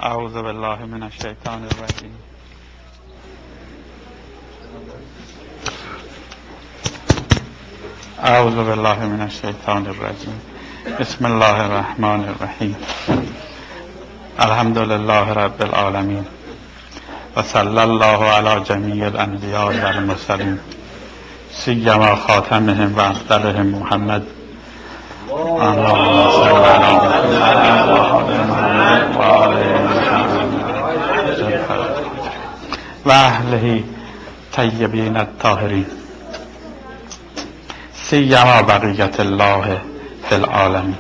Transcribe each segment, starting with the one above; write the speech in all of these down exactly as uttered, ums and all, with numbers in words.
اعوذ بالله من الشیطان الرجیم. اعوذ بالله من الشیطان الرجیم. بسم الله الرحمن الرحیم. الحمد لله رب العالمین و صلی الله علی جمیع الانبیاء و المرسلین سیما خاتمهم و افضلهم محمد. اللهم صل علی محمد و آل و اهله طیبین الطاهرین سیما بقیت الله فی العالمین.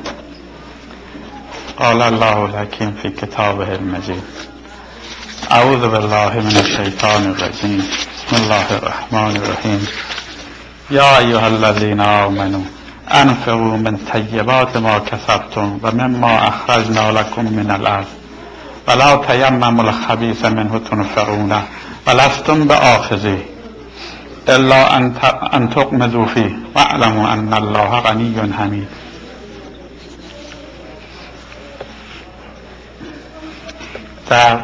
قال الله الحکیم فی کتابه المجید. اعوذ بالله من الشیطان الرجیم. بسم الله الرحمن الرحیم. یا ایها الذین آمنوا انفقوا من طیبات ما کسبتم و مما اخرجنا لكم من الارض ولا تیمموا الخبیث منه تنفقون ولستم بآخذه الا ان تغمضوا فیه واعلموا ان الله غنی حمید. در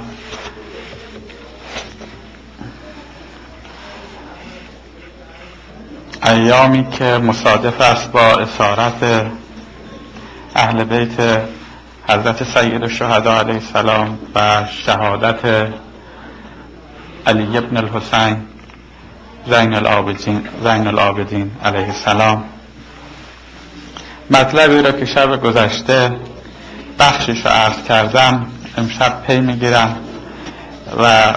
ایامی که مصادف است با اسارت اهل بیت حضرت سید الشهدا علیه السلام و شهادت علی ابن الحسین زین العابدین زین العابدین علیه السلام، مطلبی را که شب گذشته بخشش را عرض کردم امشب پی میگیرم و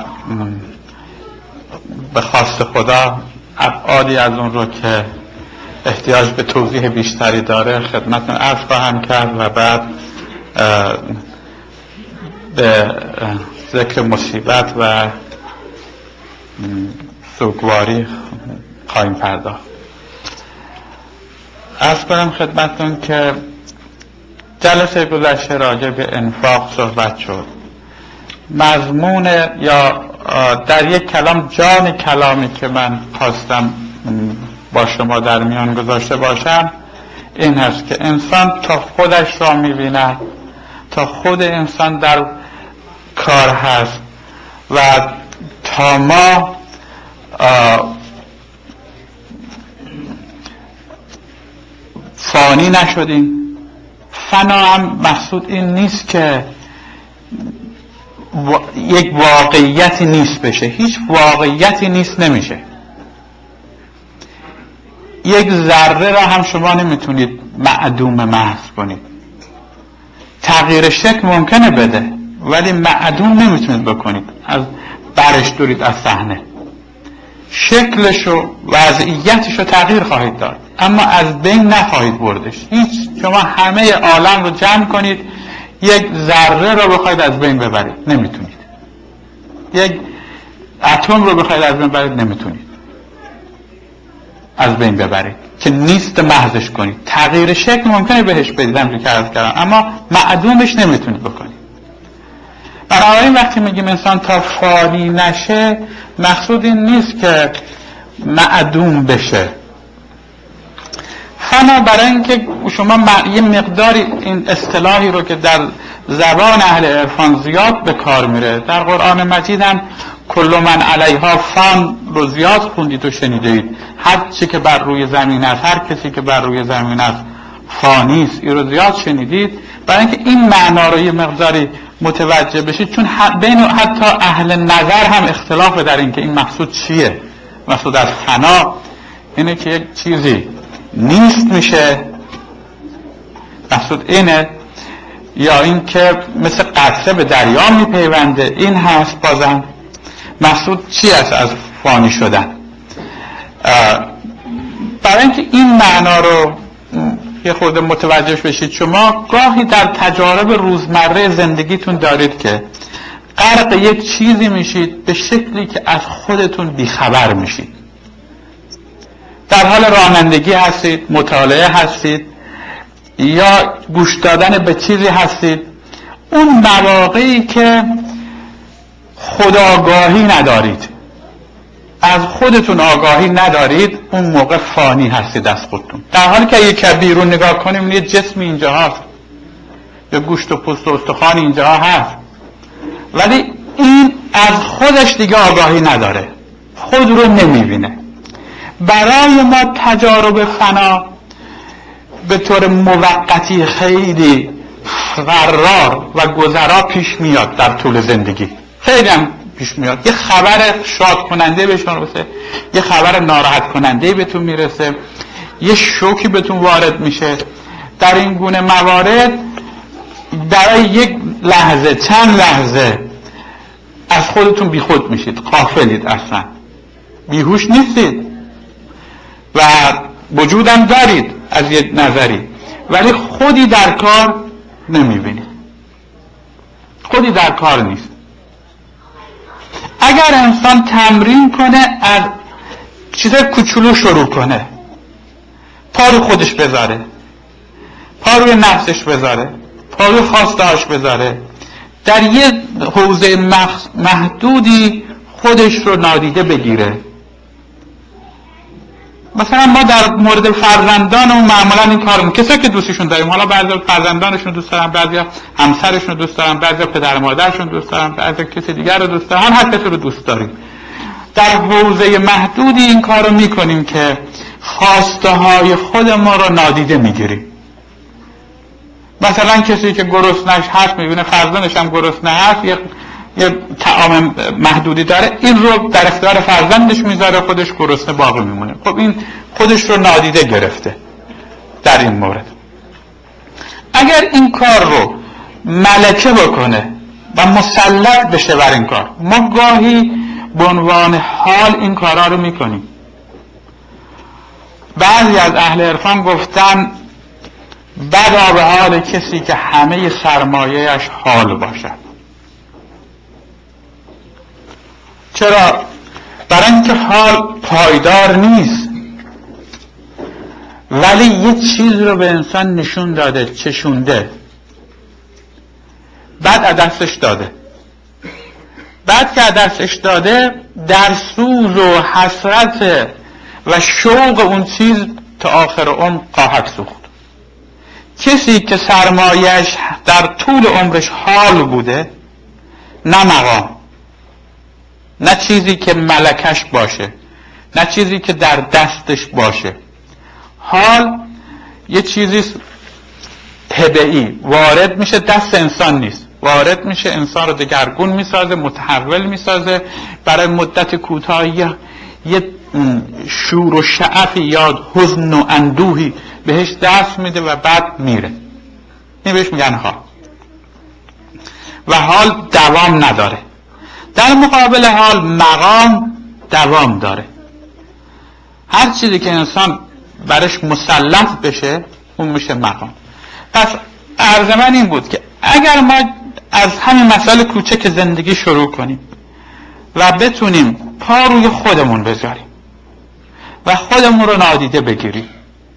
به خواست خدا ابعادی از اون رو که احتیاج به توضیح بیشتری داره خدمتتون عرض خواهم کرد و بعد به ذکر مصیبت و سوگواری خواهیم پرداخت. عرض کنم خدمتتون که جلسه گذشته راجع به انفاق صحبت شد. مضمون یا در یک کلام جان کلامی که من خواستم با شما در میان گذاشته باشم این هست که انسان تا خودش را می‌بیند، تا خود انسان در کار هست و تا ما فانی نشدیم. فنا هم مقصود این نیست که و... یک واقعیتی نیست بشه. هیچ واقعیتی نیست نمیشه. یک ذره را هم شما نمیتونید معدوم محض کنید. تغییر شکل ممکنه بده ولی معدوم نمیتونید بکنید، از برش دارید از صحنه. شکلش و وضعیتش رو تغییر خواهید داد اما از بین نخواهید بردش. هیچ شما همه عالم رو جمع کنید یک ذره رو بخواید از بین ببرید نمیتونید. یک اتم رو بخواید از بین ببرید نمیتونید از بین ببرید که نیست محضش کنید. تغییر شکل ممکنه بهش بدید همونجوری که عرض کردم اما معدومش نمیتونید بکنید. بنابراین وقتی میگیم انسان تا فانی نشه مقصود این نیست که معدوم بشه. فنا برای اینکه شما یه مقداری این اصطلاحی رو که در زبان اهل عرفان زیاد به کار میره، در قرآن مجید هم کل من علیها فان رو زیاد خوندید و شنیدید. هر چی که بر روی زمین است، هر کسی که بر روی زمین است فانی است، این رو زیاد شنیدید برای اینکه این معنا رو یه مقداری متوجه بشید، چون بین حتی اهل نظر هم اختلاف در این که این مقصود چیه. مقصود از فنا اینه که یک چیزی نیست میشه، مقصود اینه، یا این که مثل قطره به دریا میپیونده، این هست. بازم مقصود چی است از فانی شدن؟ برای اینکه این معنا رو یه خورده متوجه بشید، شما گاهی در تجارب روزمره زندگیتون دارید که غرق یک چیزی میشید به شکلی که از خودتون بیخبر میشید. در حال رانندگی هستید، مطالعه هستید یا گوش دادن به چیزی هستید، اون مواقعی که خودآگاهی ندارید، از خودتون آگاهی ندارید، اون موقع فانی هستید از خودتون. در حالی که یک بیرون نگاه کنیم یه جسم اینجا هست، یا گوشت و پوست و استخوان اینجا هست، ولی این از خودش دیگه آگاهی نداره، خود رو نمیبینه. برای ما تجارب فنا به طور موقتی خیلی قرار و گذرا پیش میاد در طول زندگی، خیلی هم پیش میاد. یه خبر شاد کننده بهتون میرسه، یه خبر ناراحت کننده بهتون میرسه، یه شوکی بهتون وارد میشه. در این گونه موارد برای یک لحظه، چند لحظه از خودتون بیخود میشید، غافلید، اصلا بیهوش نیستید و وجودم دارید از یک نظری، ولی خودی در کار نمیبینید، خودی در کار نیست. اگر انسان تمرین کنه از چیزای کوچولو شروع کنه، پا رو خودش بذاره، پا روی نفسش بذاره، پا روی خواستهاش بذاره، در یه حوزه محدودی خودش رو نادیده بگیره. مثلا ما در مورد فرزندانمون معمولا این کار میکنیم، کسایی که دوستشون داریم، حالا بعضی فرزندانشون دوست دارن، بعضی همسرشون دوست دارن، بعضی پدر مادرشون دوست دارن، بعضی کسی دیگر رو دوست دارن، هر کسی رو دوست داریم. در حوزه محدودی این کار رو میکنیم که خواسته های خود ما رو نادیده میگیریم. مثلا کسی که گرسنه‌اش هست میبینه فرزندش هم گرسنه هست، یه یه طعام محدودی داره، این رو در اختیار فرزندش میذاره، خودش گرسنه باقی میمونه. خب این خودش رو نادیده گرفته در این مورد. اگر این کار رو ملکه بکنه و مسلط بشه بر این کار، ما گاهی به عنوان حال این کارا رو میکنیم. بعضی از اهل عرفان گفتن بدا به حال کسی که همه سرمایه‌اش حال باشد. چرا؟ برای اینکه حال پایدار نیست، ولی یه چیز رو به انسان نشون داده، چشونده، بعد از دستش داده. بعد که از دستش داده در سوز و حسرت و شوق اون چیز تا آخر عمر خواهد سوخت. کسی که سرمایه‌اش در طول عمرش حال بوده، نه مقام، نه چیزی که ملکش باشه، نه چیزی که در دستش باشه، حال یه چیزی طبیعی وارد میشه، دست انسان نیست، وارد میشه، انسان رو دگرگون میسازه، متحول میسازه، برای مدت کوتاهی یه شور و شعف یا حزن و اندوهی بهش دست میده و بعد میره. این بهش میگن حال. و حال دوام نداره. در مقابل حال مقام دوام داره. هر چیزی که انسان برش مسلط بشه اون میشه مقام. پس عرض من این بود که اگر ما از همین مسائل کوچک زندگی شروع کنیم و بتونیم پا روی خودمون بذاریم و خودمون رو نادیده بگیریم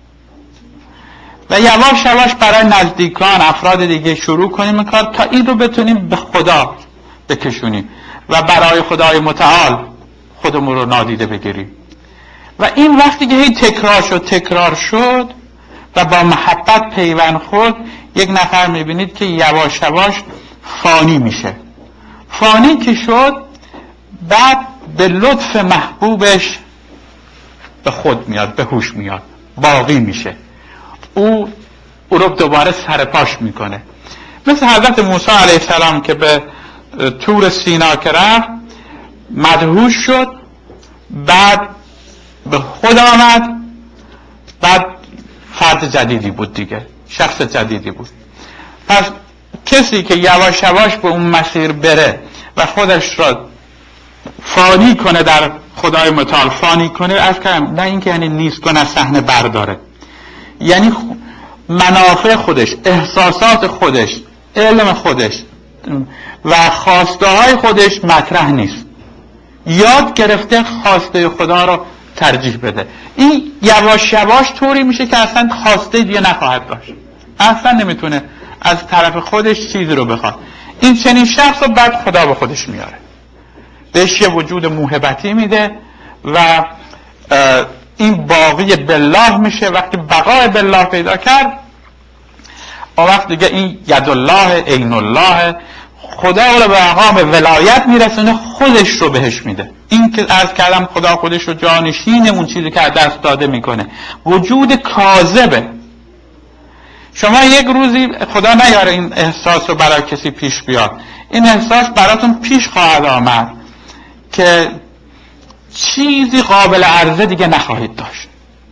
و یواش یواش برای نزدیکان، افراد دیگه شروع کنیم این کار، تا این رو بتونیم به خدا بکشونیم و برای خدای متعال خودمون رو نادیده بگیریم. و این وقتی که هی تکرار شد تکرار شد و با محبت پیوند خورد، یک نفر میبینید که یواش یواش فانی میشه. فانی که شد، بعد به لطف محبوبش به خود میاد، به هوش میاد، باقی میشه. او او رو دوباره سرپاش میکنه. مثل حضرت موسی علیه السلام که به طور سینا که رفت، مدهوش شد، بعد به خود آمد، بعد فرد جدیدی بود دیگه، شخص جدیدی بود. پس کسی که یواش یواش به اون مسیر بره و خودش را فانی کنه در خدای متعال، فانی کنه، از کلم نه این که یعنی نیست کنه، از صحنه برداره، یعنی منافع خودش، احساسات خودش، علم خودش و خواسته های خودش مطرح نیست. یاد گرفته خواسته خدا رو ترجیح بده. این یواش یواش طوری میشه که اصلا خواسته دیگه نخواهد داشت، اصلا نمیتونه از طرف خودش چیزی رو بخواد. این چنین شخص رو بعد خدا به خودش میاره، بهش یه وجود موهبتی میده و این باقی بالله میشه. وقتی بقای بالله پیدا کرد، اون وقت دیگه این ید الله، عین الله، خدا رو به مقام ولایت میرسونه، خودش رو بهش میده. این که عرض کردم خدا خودش رو جانشین اون چیزی که از دست داده میکنه. وجود کاذبه. شما یک روزی، خدا نیاره این احساس رو برای کسی پیش بیاد، این احساس براتون پیش خواهد آمد که چیزی قابل عرضه دیگه نخواهید داشت.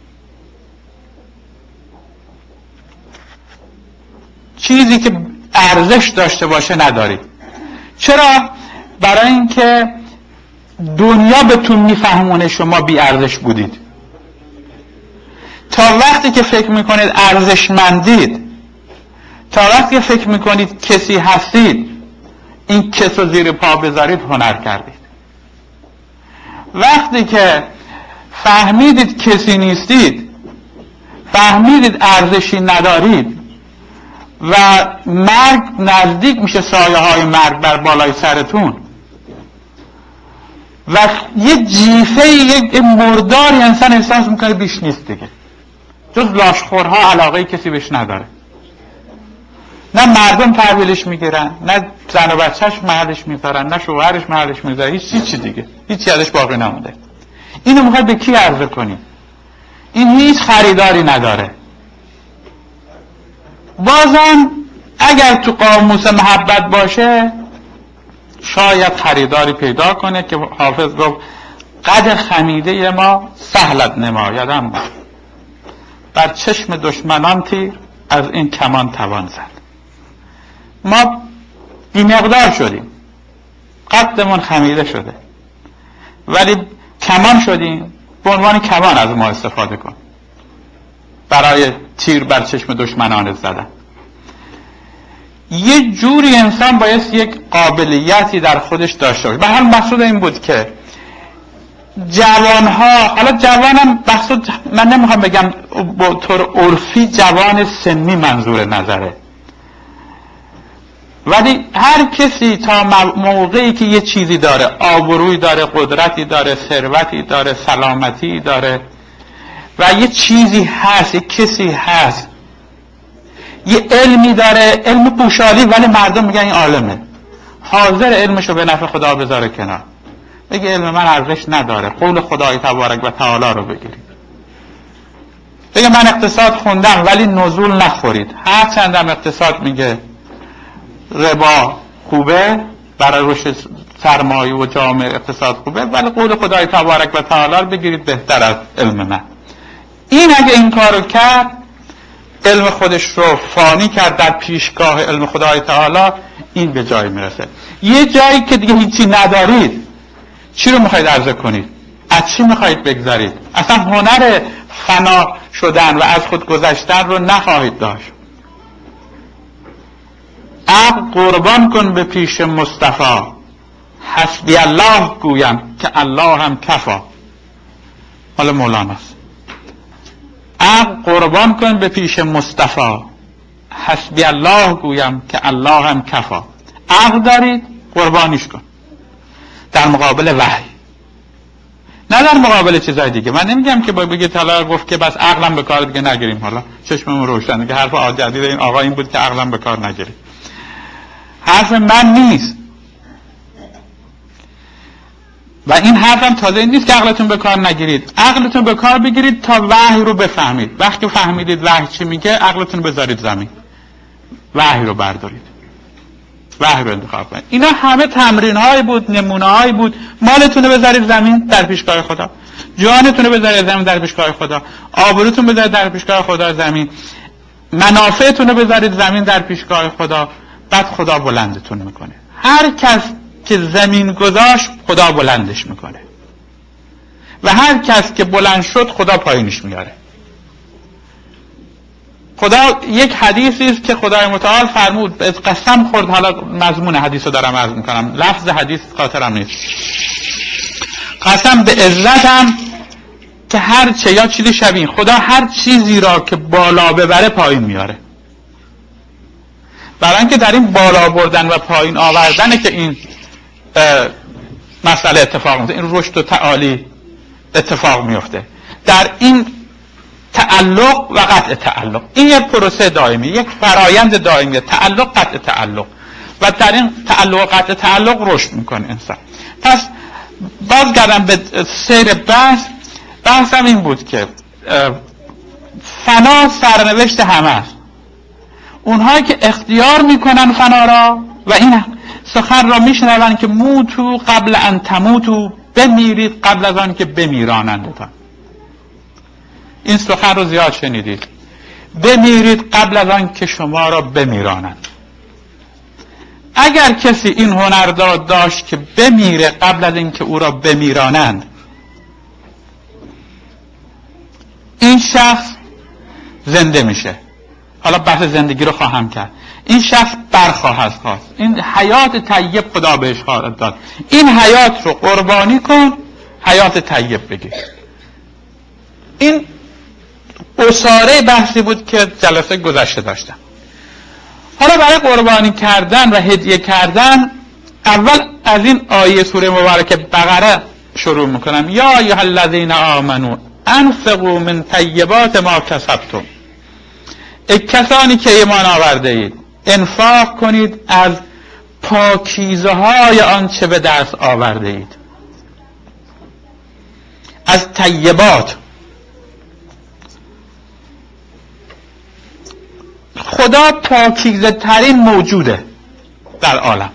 چیزی که ارزش داشته باشه ندارید. چرا؟ برای اینکه دنیا بهتون میفهمونه شما بی ارزش بودید. تا وقتی که فکر میکنید ارزشمندید، تا وقتی که فکر میکنید کسی هستید، این کس رو زیر پا بذارید هنر کردید. وقتی که فهمیدید کسی نیستید، فهمیدید ارزشی ندارید و مرگ نزدیک میشه، سایه های مرگ بر بالای سرتون و یه جیفه، یه مرداری انسان احساس میکنه بیش نیست دیگه، جز لاشخورها علاقه کسی بهش نداره. نه مردم تحویلش میگیرن، نه زن و بچهش محلش میذارن، نه شوهرش محلش میذاره، هیچ چیزی دیگه، هیچ ازش باقی نمونده. اینو میخواد به کی عرضه کنیم؟ این هیچ خریداری نداره. بازم اگر تو قاموس محبت باشه شاید خریداری پیدا کنه که حافظ گفت قد خمیده ما سهلت نماید، اما بر چشم دشمنان تیر از این کمان توان زد. ما بی مقدار شدیم، قدمون خمیده شده، ولی کمان شدیم، به عنوان کمان از ما استفاده کن برای تیر بر چشم دشمنان زدن. یه جوری انسان باید یک قابلیتی در خودش داشته باشه. به هر مقصود این بود که جوانها، حالا جوانم مقصود من نمیخوام بگم با طور عرفی جوان سنی منظور نظره، ولی هر کسی تا موقعی که یه چیزی داره، آبرویی داره، قدرتی داره، ثروتی داره، سلامتی داره و یه چیزی هست، یه کسی هست، یه علمی داره، علم پوشالی، ولی مردم میگن این عالمه، حاضر علمشو به نفع خدا بذاره کنار، بگه علم من ارزش نداره، قول خدای تبارک و تعالی رو بگیرید. بگه من اقتصاد خوندم ولی نزول نخورید. هر چندم اقتصاد میگه ربا خوبه، برای رشد سرمایه و جامعه اقتصاد خوبه، ولی قول خدای تبارک و تعالی رو بگیرید بهتر از علم من. این اگه این کارو کرد، علم خودش رو فانی کرد در پیشگاه علم خدای تعالی، این به جای میرسه. یه جایی که دیگه هیچی ندارید، چی رو میخواید عرضه کنید؟ از چی میخواید بگذارید؟ اصلا هنر فنا شدن و از خود گذشتن رو نخواهید داشت. عقل قربان کن به پیش مصطفی، حسبی الله گویم که الله هم کفا. حالا مولاناست. عقل قربان کن به پیش مصطفی، حسبی الله گویم که الله هم کفا. عقل دارید، قربانیش کن در مقابل وحی، نه در مقابل چیزای دیگه. من نمیگم که باید بگید حالا گفت که بس عقلم به کار دیگه نگیریم، حالا چشممون روشنه که حرف عادی این آقا این بود که عقلم به کار نگیریم. حرف من نیست و این حرفم تازه این نیست که عقلتون به کار نگیرید. عقلتون به کار بگیرید تا وحی رو بفهمید. وقتی فهمیدید وحی چی میگه، عقلتون بذارید زمین، وحی رو بردارید، وحی رو انتخاب کنید. اینا همه تمرین های بود، نمونه های بود. مالتون رو بذارید زمین در پیشگاه خدا، جانتون رو بذارید زمین در پیشگاه خدا، آبروتون بذارید در پیشگاه خدا زمین، منافعتون رو بذارید زمین در پیشگاه خدا. بعد خدا بلندتون میکنه. هر کس که زمین گذاشت خدا بلندش میکنه و هر کس که بلند شد خدا پایینش میاره. خدا یک حدیثی است که خدای متعال فرمود، قسم خورد، حالا مضمون حدیث رو دارم عرض میکنم، لفظ حدیث خاطرم نیست، قسم به عزتم که هر چه، یا چیزی شبیه، خدا هر چیزی را که بالا ببره پایین میاره. برای اینکه در این بالا بردن و پایین آوردنه که این مسئله اتفاق میفته، این رشد و تعالی اتفاق میفته. در این تعلق و قطع تعلق، این یک پروسه دائمی، یک فرایند دائمی، تعلق قطع تعلق. و در این تعلق قطع تعلق رشد میکنه انسان. پس بازگردم به سیر بحث. بحثم این بود که فنا سرنوشت همه است. اونهایی که اختیار میکنن فنا را و این سخن را میشنوند که موتو قبل ان تموتو، بمیرید قبل از آن که بمیرانندتان. این سخن رو زیاد شنیدید، بمیرید قبل از آن که شما را بمیرانند. اگر کسی این هنر داشت که بمیره قبل از اینکه او را بمیرانند، این شخص زنده میشه. حالا بحث زندگی رو خواهم کرد. این شخص برخواهد خواست. این حیات طیب خدا بهش خواهد داد. این حیات رو قربانی کن، حیات طیب بگیر. این اساره بحثی بود که جلسه گذشته داشتم. حالا برای قربانی کردن و هدیه کردن، اول از این آیه سوره مبارکه بقره شروع میکنم. یا ایها الذین آمنو انفقوا من طیبات ما کسبتم. ای کسانی که ایمان آورده اید، انفاق کنید از پاکیزه های آنچه به دست آورده اید. از طیبات. خدا پاکیزه ترین موجوده در عالم.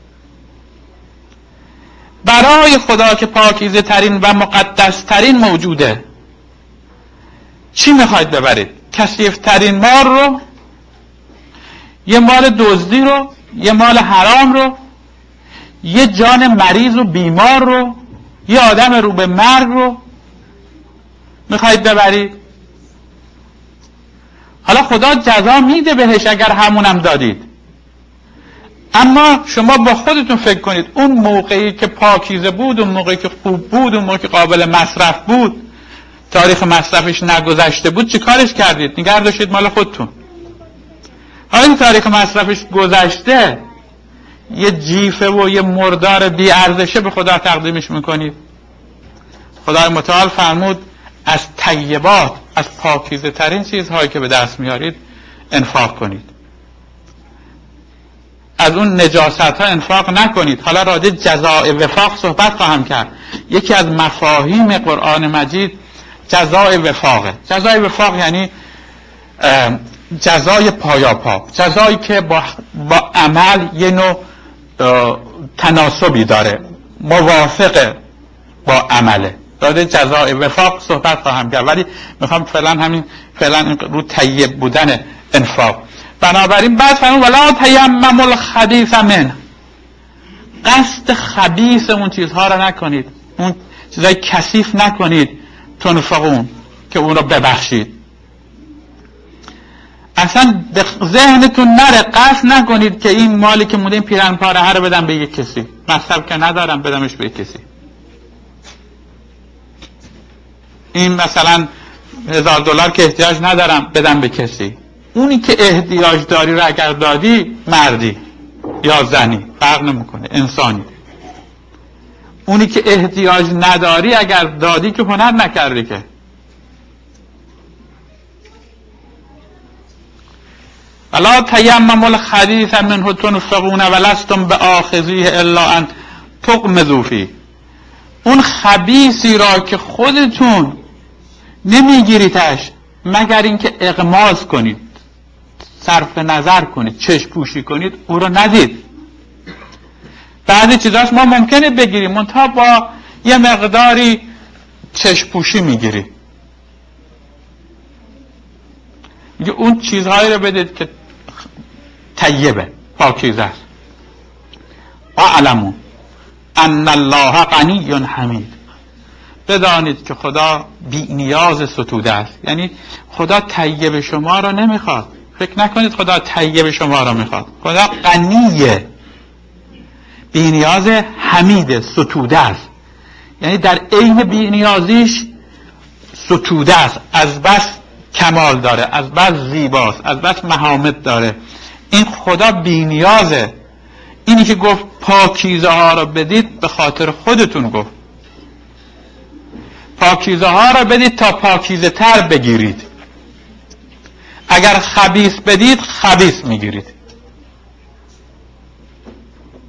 برای خدا که پاکیزه ترین و مقدس ترین موجوده، چی میخواید ببرید؟ کثیف ترین مال رو، یه مال دزدی رو، یه مال حرام رو، یه جان مریض و بیمار رو، یه آدم رو به مرگ رو میخواید ببرید؟ حالا خدا جزا میده بهش اگر همونم دادید، اما شما با خودتون فکر کنید اون موقعی که پاکیزه بود، اون موقعی که خوب بود، اون موقعی که قابل مصرف بود، تاریخ مصرفش نگذشته بود، چه کارش کردید؟ نگه داشتید مال خودتون. حالا این تاریخ مصرفش گذشته، یه جیفه و یه مردار بی ارزشه به خدا تقدیمش میکنید. خدای متعال فرمود از طیبات، از پاکیزه ترین چیزهایی که به دست میارید انفاق کنید. از اون نجاست ها انفاق نکنید. حالا راجع جزاء وفاق صحبت خواهم کرد. یکی از مفاهیم قرآن مجید جزاء وفاقه. جزاء وفاق یعنی جزای پایاپا، جزایی که با, با عمل یه نوع تناسبی داره، موافق با عمله. راجع جزاء وفاق صحبت خواهم کرد، ولی میخوام فعلا همین فعلا رو طیب بودن انفاق. بنابراین بعد فرمود ولا تیمموا الخبیث منه، قصد خبیث اون چیزها را نکنید، اون چیزای کثیف نکنید، تنفقون که اون را ببخشید. اصلا به ذهنتون نره، قصد نکنید که این مالی که مونده این پیرن پاره رو بدم به یک کسی، مصرف که ندارم بدمش به یک کسی. این مثلا هزار دلار که احتیاج ندارم بدم به کسی. اونی که احتیاج داری رو اگر دادی، مردی یا زنی فرق نمیکنه، انسانی. اونی که احتیاج نداری اگر دادی که هنر نکردی که. ولا تیمموا الخبیث منه تنفقون ولستم بآخذیه الا ان تغمضوا فیه. اون خبیثی را که خودتون نمیگیریدش مگر اینکه اغماض کنید، صرف نظر کنید، چشم پوشی کنید، او رو ندید. بعضی چیزاش ما ممکنه بگیریم، منتها با یه مقداری چشم پوشی میگیریم. میگه اون چیزهایی رو بدید که طیبه، پاکیزه است. اعلموا ان الله غنی حمید. بدانید که خدا بی نیاز ستوده است. یعنی خدا طیب شما را نمیخواد. فکر نکنید خدا طیب شما را میخواد. خدا غنیه، بی نیاز، حمید، ستوده است. یعنی در عین بی نیازیش ستوده است، از بس کمال داره، از بس زیباست، از بس محامد داره. این خدا بی نیازه. اینی که گفت پاکیزه ها را بدید به خاطر خودتون گفت. پاکیزه ها را بدید تا پاکیزه تر بگیرید. اگر خبیث بدید خبیث میگیرید.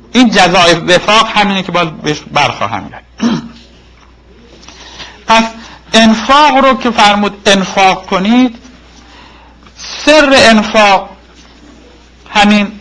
این جزای وفاق همینه که باید بهش برخواهم گرد. پس انفاق رو که فرمود انفاق کنید، سر انفاق همین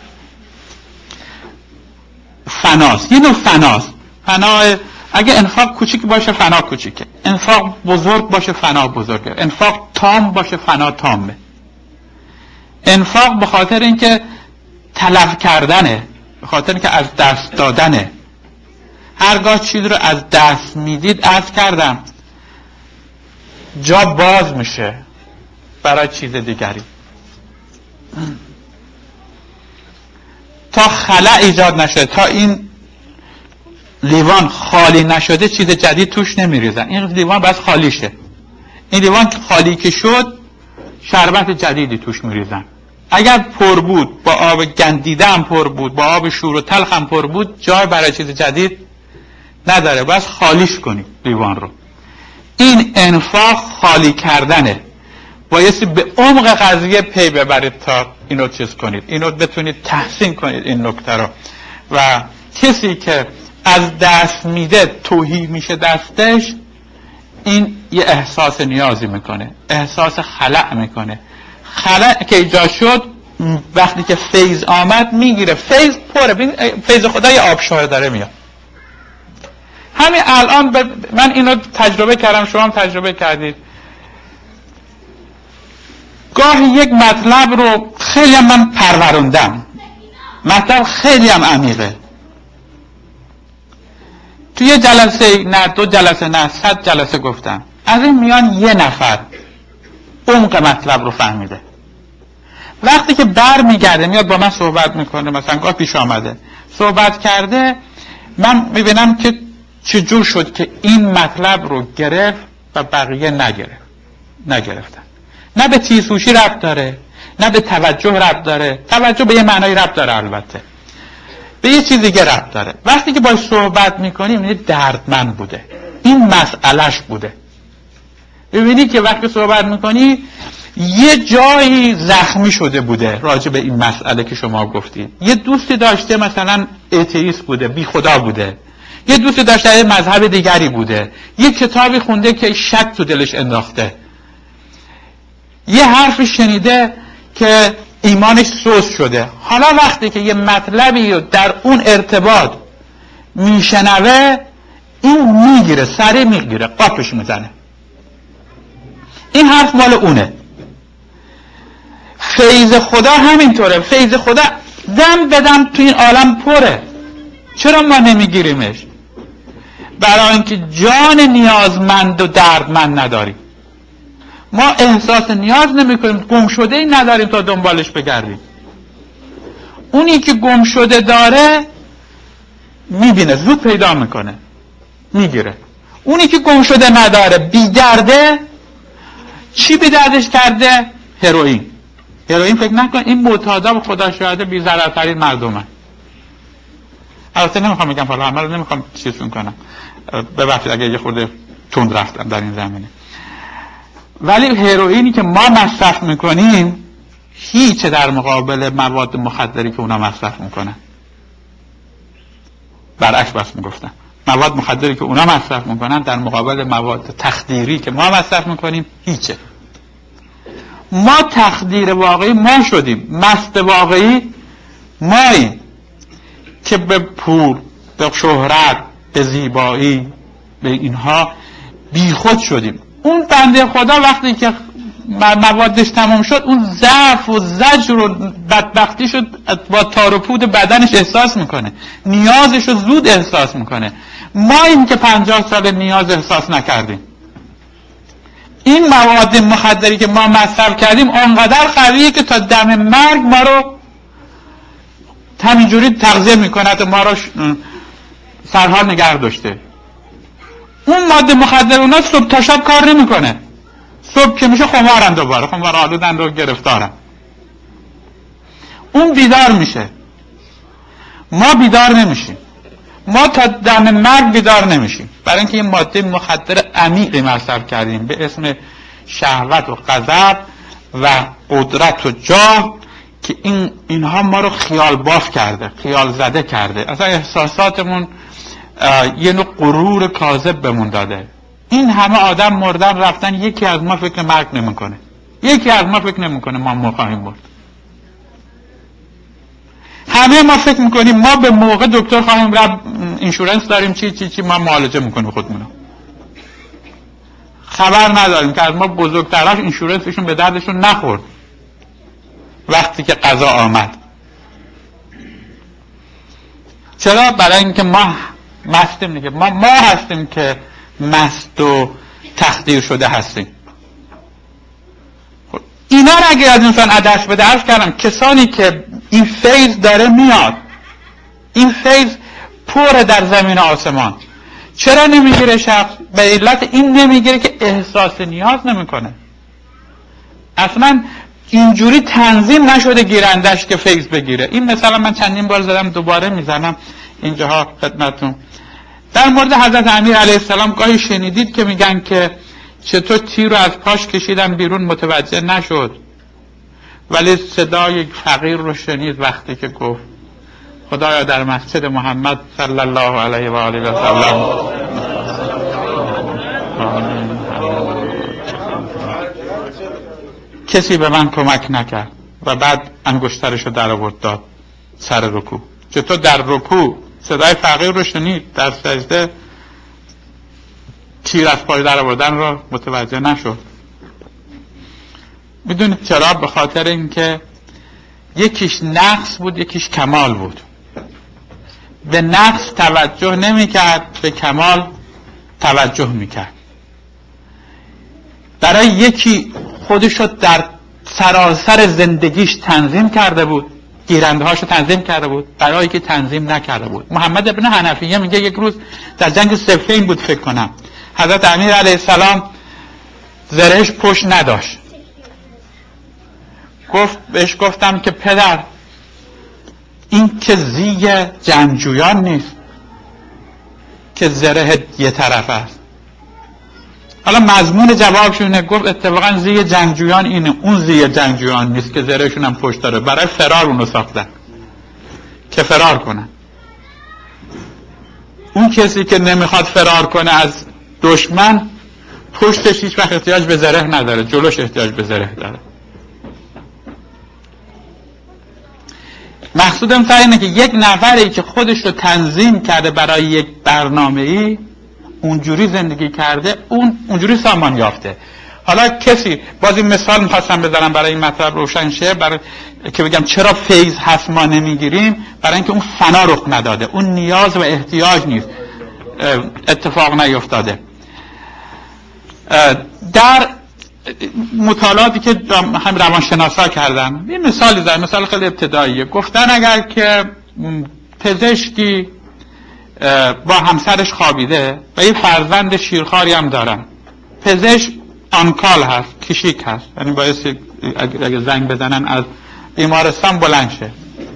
فناست، یه نوع فناست. فنا اگه انفاق کوچیک باشه فنا کوچیکه، انفاق بزرگ باشه فنا بزرگه، انفاق تام باشه فنا تامه. انفاق به خاطر اینکه تلف کردنه، به خاطر اینکه از دست دادنه. هرگاه چیز رو از دست میدید، عرض کردم جا باز میشه برای چیز دیگری. تا خلأ ایجاد نشده، تا این لیوان خالی نشده چیز جدید توش نمیریزن. این لیوان باید خالی شه. این لیوان خالی که شد شربت جدیدی توش میریزن. اگر پر بود، با آب گندیده هم پر بود، با آب شور و تلخ هم پر بود، جای برای چیز جدید نداره. باید خالیش کنید لیوان رو. این انفاق خالی کردنه. بایستی به عمق قضیه پی ببرید تا اینو چیز کنید، اینو بتونید تحسین کنید این نکته رو. و کسی که از دست میده توهی میشه دستش، این یه احساس نیازی میکنه، احساس خلأ میکنه. خلأ که ایجاد شد وقتی که فیض آمد میگیره. فیض پره، فیض خدا یه آبشار داره میاد. همین الان ب... من اینو تجربه کردم، شما هم تجربه کردید. گاهی یک مطلب رو خیلی هم من پروروندم، مطلب خیلی هم عمیقه، توی یه جلسه نه دو جلسه نه صد جلسه گفتم، از این میان یه نفر عمق مطلب رو فهمیده. وقتی که بر میگرده میاد با من صحبت میکنه، مثلا گاه پیش آمده صحبت کرده، من میبینم که چجور شد که این مطلب رو گرفت و بقیه نگرفت نگرفتن. نه به تیزهوشی ربط داره، نه به توجه ربط داره. توجه به یه معنای ربط داره، البته به یه چیز دیگه ربط داره. وقتی که باهاش صحبت میکنیم این دردمند بوده، این مسئلهش بوده. ببینی که وقتی صحبت میکنی یه جایی زخمی شده بوده راجع به این مسئله که شما گفتید. یه دوستی داشته مثلا ایتئیست بوده، بی خدا بوده، یه دوستی داشته مذهب دیگری بوده، یه کتابی خونده که شک تو دلش انداخته، یه حرفی شنیده که ایمانش سوس شده. حالا وقتی که یه مطلبی در اون ارتباط میشنوه، این میگیره، سریع میگیره، قاپش میزنه. این حرف مال اونه. فیض خدا همینطوره. فیض خدا دم بدم تو این عالم پره. چرا ما نمیگیریمش؟ برای اینکه جان نیازمند و دردمند نداریم. ما احساس نیاز نمی کنیم، گم شده ای نداریم تا دنبالش بگردیم. اونی که گم شده داره میبینه، زود پیدا میکنه، میگیره. اونی که گم شده نداره، بی درده، چی بی دردش کرده؟ هروئین. هروئین فکر نکن این معتادا به خدا شاهده بی ضررترین مردمه. البته نمیخوام بگم فلا عمل رو نمیخوام چیزشون کنم، ببخشید اگه یه خورده تند رفتم در این زمینه، ولی هروئینی که ما مصرف میکنیم هیچ در مقابل مواد مخدری که اونا مصرف میکنن. برعکس بس میگفتن مواد مخدری که اونا مصرف میکنن در مقابل مواد تخدیری که ما مصرف میکنیم هیچه. ما تخدیر واقعی ما شدیم، مست واقعی ماییم که به پول، به شهرت، به زیبایی، به اینها بیخود شدیم. اون بنده خدا وقتی که موادش تمام شد، اون ضعف و زجر و بدبختی شد با تار و پود بدنش احساس میکنه، نیازش رو زود احساس میکنه. ما این که پنجاه سال نیاز احساس نکردیم. این مواد مخدری که ما مصرف کردیم اونقدر قویه که تا دم مرگ ما رو همینجوری تغذیه میکنه، تا ما رو سرحال نگه داشته. اون ماده مخدر اونا صبح تا شب کار نمیکنه. صبح که میشه خمارن، دوباره خمار آلودن رو گرفتارن. اون بیدار میشه، ما بیدار نمیشیم. ما تا دم مرگ بیدار نمیشیم، برای اینکه این ماده مخدر عمیقی مصرف کردیم به اسم شهوت و غضب و قدرت و جاه که این اینها ما رو خیال باف کرده، خیال زده کرده، اصلا احساساتمون یه نوع غرور کاذب بمون داده. این همه آدم مردن رفتن، یکی از ما فکر مرگ نمیکنه، یکی از ما فکر نمیکنه ما مخواهیم مرد. همه ما فکر میکنیم ما به موقع دکتر خواهیم رفت، اینشورنس داریم، چی چی چی ما معالجه میکنیم خودمونو. خبر نداریم که از ما بزرگتراش اینشورنسشون به دردشون نخورد وقتی که قضا آمد. چرا؟ برای اینکه ما مستیم دیگه. ما ما هستیم که مست و تخدیر شده هستیم. خب اینا رو اگه از انسان عدش بده، عرض کردم کسانی که این فیض داره میاد، این فیض پر در زمین آسمان، چرا نمیگیره شخص؟ به علت این نمیگیره که احساس نیاز نمیکنه. اصلا اینجوری تنظیم نشده گیرندش که فیض بگیره. این مثلا من چندین بار زدم، دوباره میزنم اینجاها خدمتتون. در مورد حضرت امیر علیه السلام گاهی شنیدید که میگن که چطور تیر رو از پاش کشیدن بیرون متوجه نشد، ولی صدای فقیر رو شنید وقتی که گفت خدایا در مسجد محمد صلی الله علیه و آله و سلم کسی به من کمک نکرد، و بعد انگشترش رو در آورد داد سر رکوع. چطور در رکوع صدای فقیر رو شنید، در سجده تیر از پای در آوردن رو متوجه نشد. میدونید چرا؟ به خاطر اینکه یکیش نقص بود، یکیش کمال بود. به نقص توجه نمی کرد، به کمال توجه می کرد. برای یکی خودشو در سراسر زندگیش تنظیم کرده بود، گیرنده هاشو تنظیم کرده بود، برای که تنظیم نکرده بود. محمد ابن حنفیه میگه یک روز در جنگ صفین بود فکر کنم، حضرت امیر علیه السلام زرهش پشت نداشت. گفت بهش گفتم که پدر این که زی جنگجویان نیست که زره یه طرف است. حالا مضمون جوابشونه، گفت اتفاقا زی جنگجویان اینه، اون زی جنگجویان نیست که زرهشون هم پشت داره، برای فرار اونو ساختن که فرار کنن. اون کسی که نمیخواد فرار کنه از دشمن، پشتش هیچ وقت احتیاج به زره نداره، جلوش احتیاج به زره داره. مقصودم تا اینه که یک نفری که خودش رو تنظیم کرده برای یک برنامه‌ای، اونجوری زندگی کرده، اون اونجوری سامان یافته. حالا کسی، باز این مثال میخواستم بزنم برای این مطلب روشن شه، برای که بگم چرا فیض هست ما نمیگیریم، برای اینکه اون فنا رخ نداده، اون نیاز و احتیاج نیست، اتفاق نیفتاده. در مطالعاتی که هم روانشناسا کردن، یه مثالی زدن، مثال خیلی ابتداییه. گفتن اگر که پزشکی با همسرش خوابیده و یه فرزند شیرخواری هم دارن، پزشک آنکال هست، کشیک هست، یعنی باعث اگه زنگ بزنن از بیمارستان بلند شه.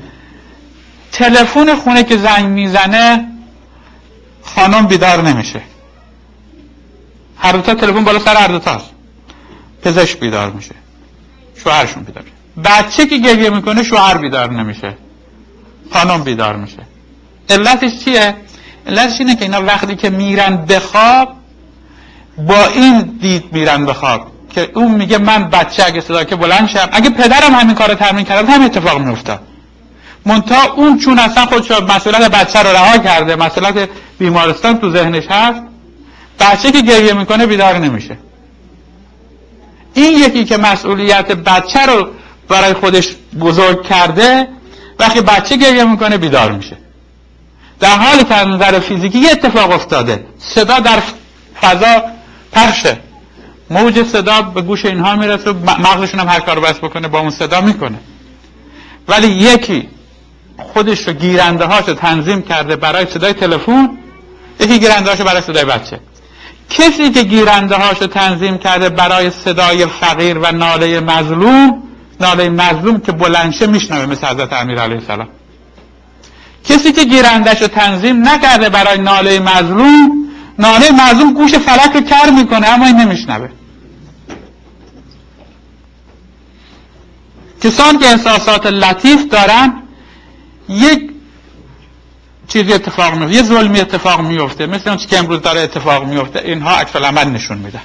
تلفن خونه که زنگ میزنه خانم بیدار نمیشه، هر دو تا تلفن بالا سر هر دو تاست، پزشک بیدار میشه، شوهرشون بیدار میشه. بچه که گریه میکنه شوهر بیدار نمیشه، خانم بیدار میشه. علتش چیه؟ علتش اینه که اینا وقتی که میرن به خواب با این دید میرن به خواب که اون میگه من بچه اگه صدا که بلند شم، اگه پدرم همین کارو تمرین کرد هم اتفاق میافتاد. منتها اون چون اصلا خودش مسئولیت بچه رو رها کرده، مسئولیت بیمارستان تو ذهنش هست، بچه که گریه میکنه بیدار نمیشه. این یکی که مسئولیت بچه رو برای خودش بزرگ کرده، وقتی بچه گریه میکنه بیدار میشه. در حالی که از نظر فیزیکی یه اتفاق افتاده، صدا در فضا پخشه، موج صدا به گوش اینها میرسه، مغزشون هم هر کار بس بکنه با اون صدا میکنه. ولی یکی خودش رو گیرنده هاشو تنظیم کرده برای صدای تلفن، یکی گیرنده هاشو برای صدای بچه. کسی که گیرنده هاشو تنظیم کرده برای صدای فقیر و ناله مظلوم، ناله مظلوم که بلندشه میشنوه، مثل حضرت امیر علیه السلام. کسی که گیرندهشو تنظیم نکرده برای ناله مظلوم، ناله مظلوم گوش فلک رو کر میکنه اما این نمیشنوه. کسانی که احساسات لطیف دارن یک چیزی اتفاق میفته، یه ظلمی اتفاق میفته، مثل اون چیزی که امروز داره اتفاق میفته، اینها عکس العمل نشون میدن.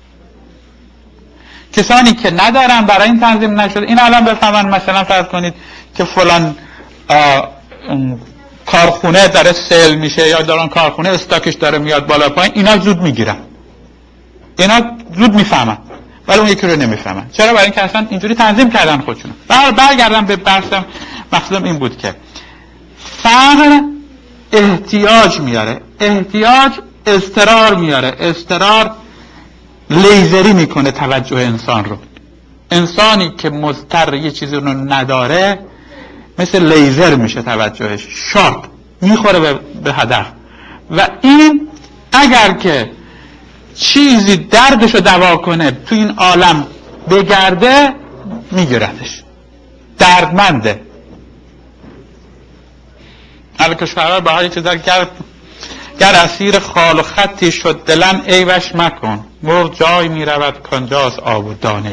کسانی که ندارن برای این تنظیم نشده، این الان بفهمن مثلا فرض کنید که فلان کارخونه داره سیل میشه یا دارن کارخونه استاکش داره میاد بالا پایین، اینا زود میگیرن، اینا زود میفهمن، ولی اون یکی رو نمیفهمن. چرا؟ برای اینکه اصلا اینجوری تنظیم کردن خودشون. بر برگردم به بحثم، مقصودم این بود که فقر احتیاج میاره، احتیاج اضطرار میاره، اضطرار لیزری میکنه توجه انسان رو. انسانی که مضطر یه چیزی رو نداره مثل لیزر میشه توجهش، شارپ میخوره به, به هدف. و این اگر که چیزی دردش رو دوا کنه تو این عالم بگرده میگیرتش، دردمنده. حالا کشورها به حالی چیزا گر گر اسیر خال و خطی شد دلم ایوش مکن، مرغ جای میرود کانجاست آب و دانه ای.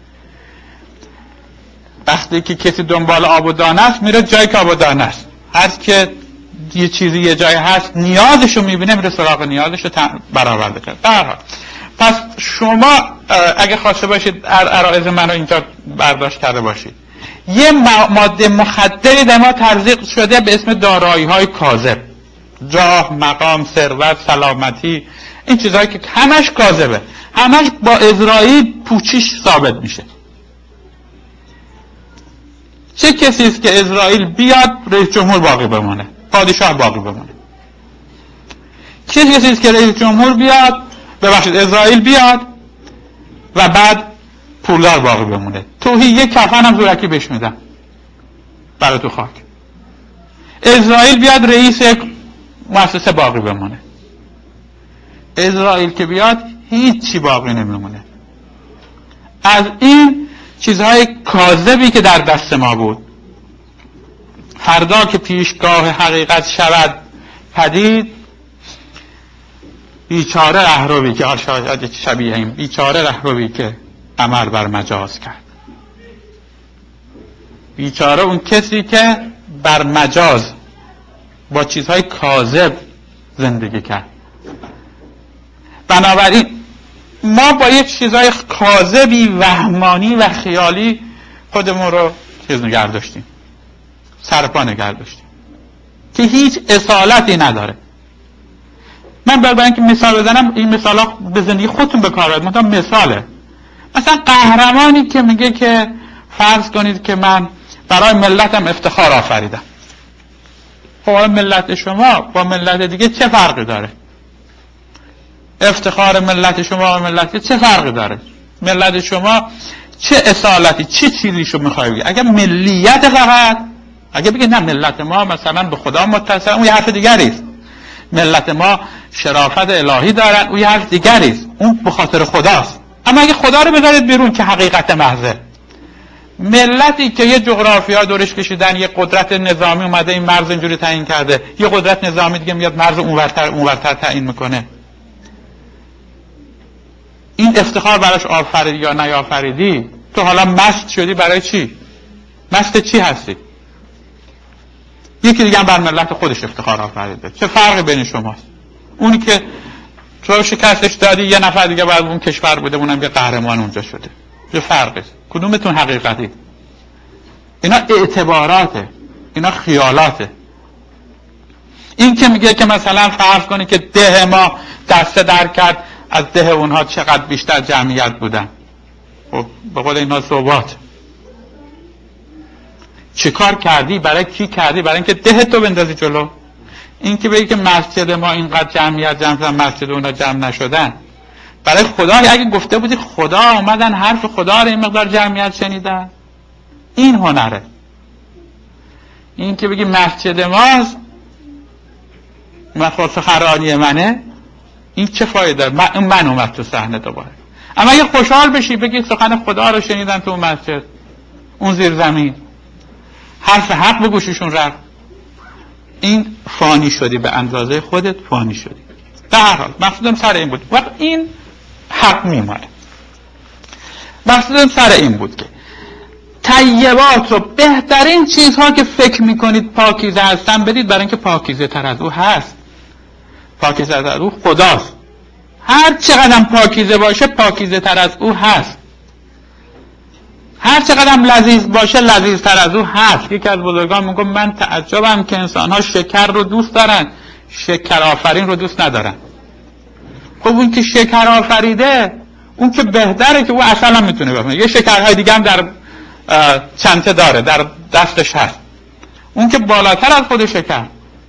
وقتی که کسی دنبال آب و دانه است میره جایی که آب و دانه است. هر که یه چیزی یه جایی هست نیازشو میبینه میره سراغ نیازشو برآورده کرد. در حال پس شما اگه خواسته باشید عرایض منو اینجا برداشت کرده باشید، یه ماده مخدری در ما تزریق شده به اسم دارایی های کاذب، جاه، مقام، ثروت، سلامتی، این چیزهایی که همش کاذبه، همش با اسرائیل پوچیش ثابت میشه. چه کسی است که اسرائیل بیاد رئیس جمهور باقی بمونه، پادشاه باقی بمونه؟ چه کسی است که رئیس جمهور بیاد، ببخشید اسرائیل بیاد و بعد پولدار باقی بمونه؟ توهی یک کفن هم زورکی بهش میدن برای تو خاک. اسرائیل بیاد رئیس یک مؤسسه باقی بمونه. اسرائیل که بیاد هیچی باقی نمیمونه از این چیزهای کاذبی که در دست ما بود. فردا که پیشگاه حقیقت شود پدید، بیچاره رهروی که آشاید شبیه این بیچاره رهروی که عمل بر مجاز کرد. بیچاره اون کسی که بر مجاز با چیزهای کاذب زندگی کرد. بنابراین ما با یک چیزهای کاذبی وهمانی و خیالی خودمون رو چیز نگه داشتیم، سرپا نگه داشتیم که هیچ اصالتی نداره. من برای اینکه مثال بزنم، این مثالا به زندگی خودتون به کار ببرید. مثلا مثاله، مثلا قهرمانی که میگه که فرض کنید که من برای ملتم افتخار آفریدم. خب ملت شما با ملت دیگه چه فرقی داره؟ افتخار ملت شما و ملت چه فرقی داره؟ ملت شما چه اصالتی، چه چیزیشو میخوای بگی؟ اگه ملیت فقط، اگه بگی نه ملت ما مثلا به خدا متصل، اون یه حرف دیگری است. ملت ما شرافت الهی دارن، اون یه حرف دیگری است، اون به خاطر خداست. اما اگه خدا رو بذارید بیرون که حقیقت محضه، ملتی که یه جغرافیا دورش کشیدن، یه قدرت نظامی اومده این مرز اینجوری تعیین کرده، یه قدرت نظامی دیگه میاد مرز اونورتر اونورتر تعیین میکنه، این افتخار براش آفریدی یا نیافریدی، تو حالا مست شدی برای چی؟ مست چی هستی؟ یکی دیگه هم بر ملت خودش افتخار آفریده. چه فرقی بین شماست؟ اونی که تو شکستش دادی یه نفر دیگه بعد اون کشور بوده، اونم یه قهرمان اونجا شده. چه فرقی؟ کدومتون حقیقتی؟ اینا اعتباراته، اینا خیالاته. این که میگه که مثلا فرض کنی که ده ما دسته در کرد، از ده اونها چقدر بیشتر جمعیت بودن. خب به قول اینا ثبات. چه کار کردی؟ برای کی کردی؟ برای اینکه ده تو بندازی جلو. این که بگی که مسجد ما اینقدر جمعیت جمع شدن، مسجد اونا جمع نشدن، برای خدا. اگه گفته بودی خدا اومدن حرف خدا رو این مقدار جمعیت شنیدن، این هنره. این که بگی مسجد ماست، من سخنرانی منه، این چه فایده؟ من, من اومد تو صحنه دوباره. اما اگه خوشحال بشی بگی سخن خدا رو شنیدن تو مسجد، اون زیر زمین حرف حق به گوششون رفت، این فانی شدی، به اندازه خودت فانی شدی. در هر حال مقصودم سر این بود، وقت این حق میمانه. مقصودم سر این بود که طیبات رو، بهترین چیزها که فکر میکنید پاکیزه هستن بدید، برای اینکه پاکیزه تر از او هست. پاکیزه تر از او خداست. هر چقدر پاکیزه باشه پاکیزه تر از او هست. هر چقدر لذیذ باشه لذیذ تر از او هست. یکی از بزرگان میگه من تعجبم که انسان‌ها شکر رو دوست دارن، شکر آفرین رو دوست ندارن. خب اون که شکر آفریده، اون که بهتره که او عسل هم میتونه بفهمه. یه شکرهای دیگه هم در چنته داره، در دستش هست. اون که بالاتر از خود شکر.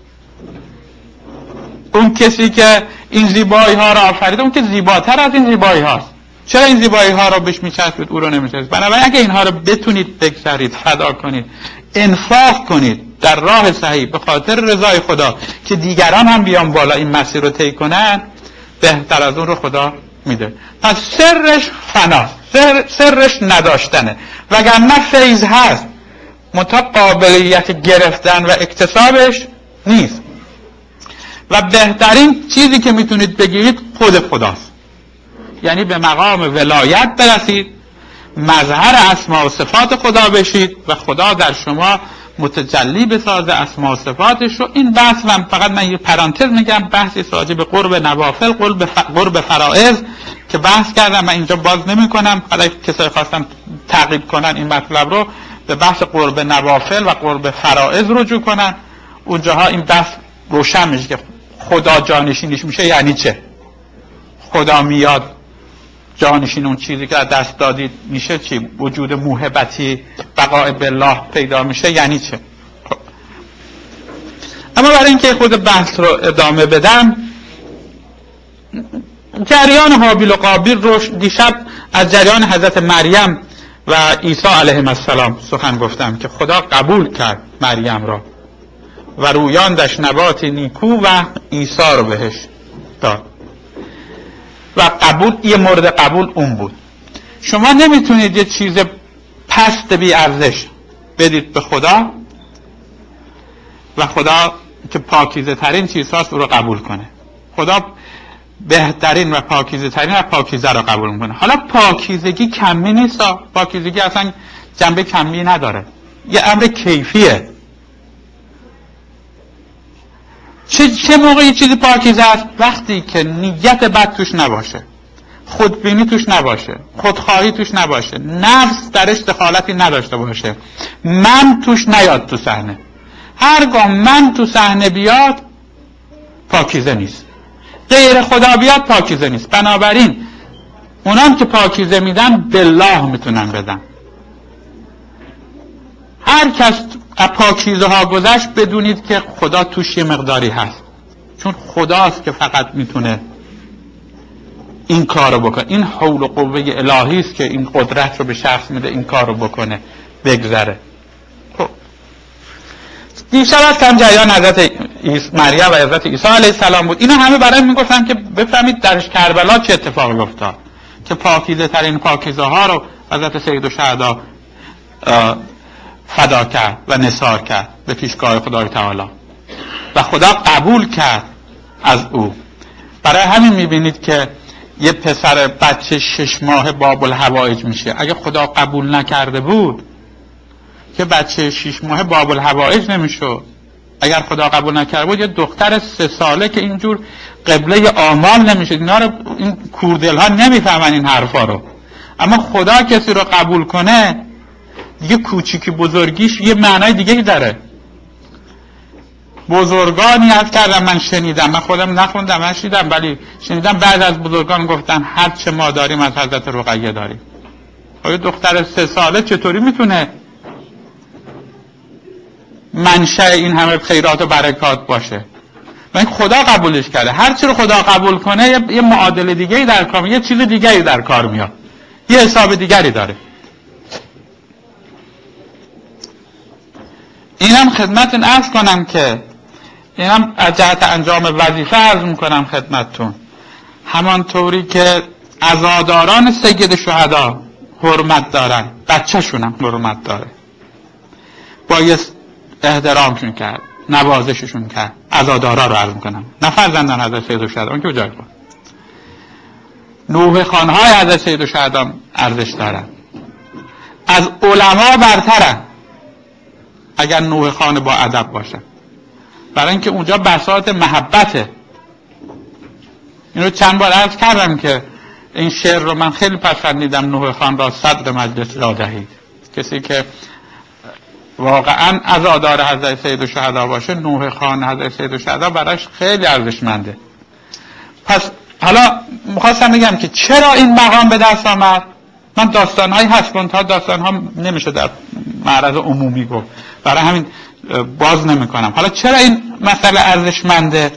اون کسی که این زیبایی ها رو آفریده، اون که زیباتر از این زیبایی هاست. چرا این زیبایی ها رو بهش میچسبید او رو نمیچسبید؟ بنابراین اگه اینها رو بتونید بگذارید، فدا کنید، انفاق کنید در راه صحیح به خاطر رضای خدا که دیگران هم بیان بالا این مسیر رو طی کنن، بهتر از اون رو خدا میده. پس سرش فناست، سر، سرش نداشتنه. وگرنه فیض هست، منتها قابلیت گرفتن و اکتسابش نیست. و بهترین چیزی که میتونید بگیرید خود خداست. یعنی به مقام ولایت برسید، مظهر اسما و صفات خدا بشید و خدا در شما متجلی بسازه اسما و صفاتش رو. این بحث من فقط من یه پرانتز میگم، بحثی راجع به قرب نوافل، قرب ف... قرب فرائض که بحث کردم، من اینجا باز نمی کنم. حالا کسایی خواستن تعقیب کنن این مطلب رو به بحث قرب نوافل و قرب فرائض رجوع کنن. اونجاها این بحث روشن میشه که خدا جانشینش میشه یعنی چه، خدا میاد جانشین اون چیزی که از دست دادید میشه چی، وجود موهبتی بقاء بالله پیدا میشه یعنی چه. اما برای اینکه خود بحث رو ادامه بدم، جریان هابیل و قابیل رو دیشب از جریان حضرت مریم و عیسی علیهم السلام سخن گفتم که خدا قبول کرد مریم را و رویاندش نبات نیکو و عیسی رو بهش داد و قبول، یه مورد قبول اون بود. شما نمیتونید یه چیز پست بی ارزش بدید به خدا و خدا که پاکیزه ترین چیز هست او رو قبول کنه. خدا بهترین و پاکیزه ترین و پاکیزه رو قبول میکنه. حالا پاکیزگی کمی نیست، پاکیزگی اصلا جنبه کمی نداره، یه امر کیفیه. چه, چه موقع یه چیزی پاکیزه است؟ وقتی که نیت بد توش نباشه، خودبینی توش نباشه، خودخواهی توش نباشه، نفس درش دخالتی نداشته باشه، من توش نیاد تو صحنه. هرگاه من تو صحنه بیاد پاکیزه نیست، غیر خدا بیاد پاکیزه نیست. بنابراین اونان که پاکیزه میدن بالله میتونن بدن. هر کس پاکیزه ها گذشت بدونید که خدا توش یه مقداری هست، چون خداست که فقط میتونه این کارو بکنه. این حول و قوه الهی است که این قدرت رو به شخص میده این کارو بکنه بگذره. خب دیشب از کم جریان حضرت مریم و حضرت عیسی علیه السلام بود. اینا همه برای میگفتن که بفهمید در کربلا چه اتفاقی افتاد که پاکیزه ترین پاکیزه ها رو حضرت سید الشهدا فدا کرد و نثار کرد به پیشگاه خدای تعالی و خدا قبول کرد از او. برای همین میبینید که یه پسر بچه شش ماه باب الحوائج میشه. اگه خدا قبول نکرده بود که بچه شش ماه باب الحوائج نمیشد. اگر خدا قبول نکرده بود یه دختر سه ساله که اینجور قبله آمال نمیشه. اینا رو این کوردل ها نمیفهمن این حرفا رو. اما خدا کسی رو قبول کنه دیگه کوچیکی بزرگیش یه معنای دیگه داره. بزرگانی هست کردم، من شنیدم، من خودم نخوندم، من شنیدم، ولی شنیدم بعد از بزرگان گفتن هر چه ما داریم از حضرت رقیه داریم. آیا دختر سه ساله چطوری میتونه منشأ این همه خیرات و برکات باشه؟ و این خدا قبولش کرده. هر چی رو خدا قبول کنه یه معادله دیگه‌ای در کار میاد، یه چیز دیگه‌ای در کار میاد، یه حساب دیگری داره. اینم خدمتتون عرض کنم که اینم از جهت انجام وظیفه عرض میکنم خدمتتون، همانطوری که عزاداران سید شهدا حرمت دارن، بچه‌شون هم حرمت داره، باید احترامشون کرد، نوازششون کرد. عزادارا رو عرض میکنم، نه فرزندان حضرت سید شهدا، اون که جای خود. نوحه خانهای حضرت سید شهدا ارزش دارن. از علما برترن اگر نوح خان با ادب باشه، برای اینکه اونجا بساط محبته. اینو چند بار عرض کردم که این شعر رو من خیلی پسندیدم، نوح خان را صدر مجلس لا دهید. کسی که واقعا عزادار حضرت سید الشهدا باشه، نوح خان حضرت سید الشهدا براش خیلی ارزشمنده. پس حالا میخواستم بگم که چرا این مقام به دست آمد. من داستان‌های هست منتها داستان‌ها نمیشه در معرض عمومی گفت، برای همین باز نمی‌کنم. حالا چرا این مسئله ارزشمنده؟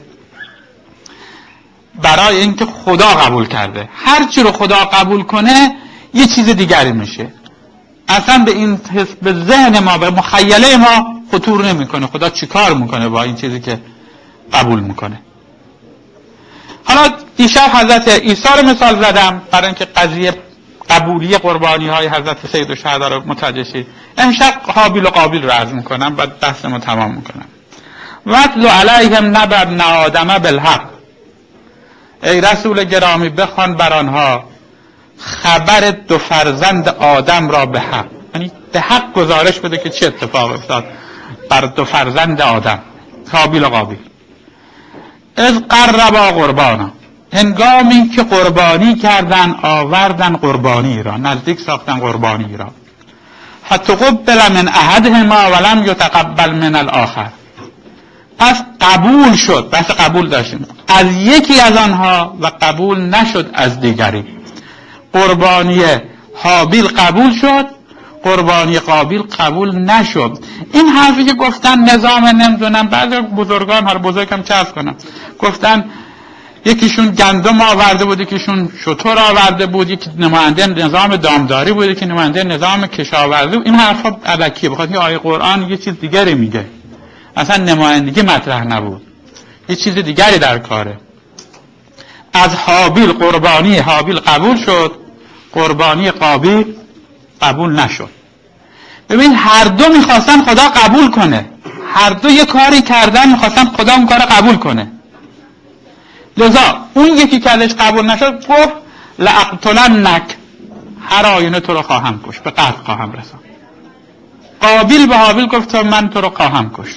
برای اینکه خدا قبول کرده. هر چی رو خدا قبول کنه یه چیز دیگری میشه. اصلا به این حس، به ذهن ما، به مخیله ما خطور نمیکنه خدا چیکار میکنه با این چیزی که قبول میکنه. حالا دیشب حضرت عیسی رو مثال زدم برای اینکه قضیه قبولی قربانی های حضرت سید الشهدا رو متوجه شید. امشب حابیل و قابیل رو عرض میکنم و بحثمو تمام میکنم. وَاتْلُ عَلَیْهِمْ نَبَأَ ابْنِ آدَمَ بِالْحَقِّ. ای رسول گرامی بخوان بر آنها خبر دو فرزند آدم را به حق، یعنی به حق گزارش بده که چه اتفاق افتاد بر دو فرزند آدم، حابیل و قابیل. اذ قربا قربانا، هنگامی که قربانی کردن، آوردن قربانی را، نزدیک ساختن قربانی را. فتقبل من احدهما ولم یتقبل من الاخر، پس قبول شد، بس قبول داشتیم از یکی از آنها و قبول نشد از دیگری. قربانی حابیل قبول شد، قربانی قابیل قبول نشد. این حرفی که گفتن نظام نمیدونم، بعضی بزرگان، هر بزرگم چه عرض کنم، گفتن یکیشون گندم آورده بود، یکیشون شتر آورده بود، یکی نماینده نظام دامداری بود، یکی نماینده نظام کشاورزی بود. این حرفا الکیه، بخاطر اینکه آیه قرآن یه چیز دیگری میگه، اصلا نمایندگی مطرح نبود، یه چیز دیگری در کاره. از حابیل قربانی حابیل قبول شد، قربانی قابیل قبول نشد. ببین هر دو میخواستن خدا قبول کنه، هر دو یه کاری کردن میخواستن خدا اون کار قبول کنه. لذا اون یکی کارش قبول نشد گفت لأقتلنک، هر آینه تو رو خواهم کش، به قتل خواهم رسان. قابیل به حابیل گفت من تو رو خواهم کش.